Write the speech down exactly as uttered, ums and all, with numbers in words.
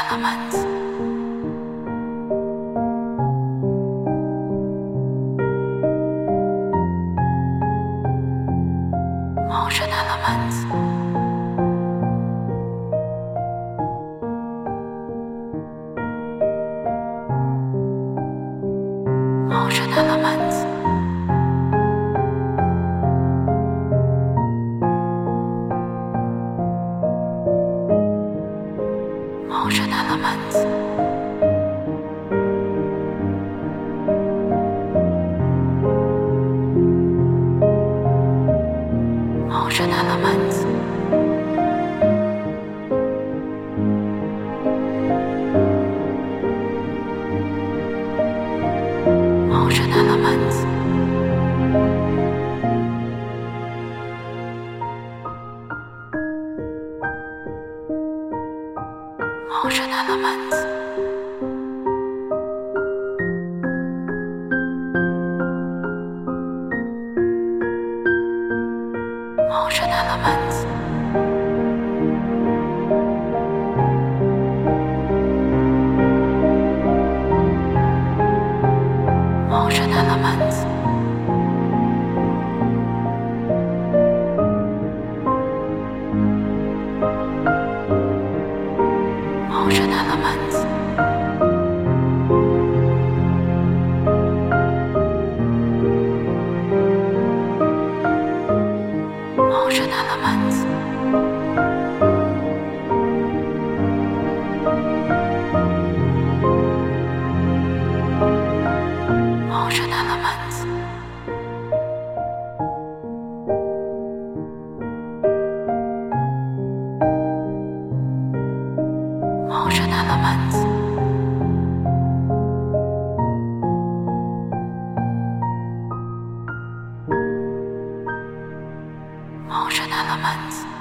element. Motion element. Motion element. Motion element. Motion element. Motion element. Motion element. Motion element. Motion element. Motion element. Motion element. Motion element. Motion element. Motion element.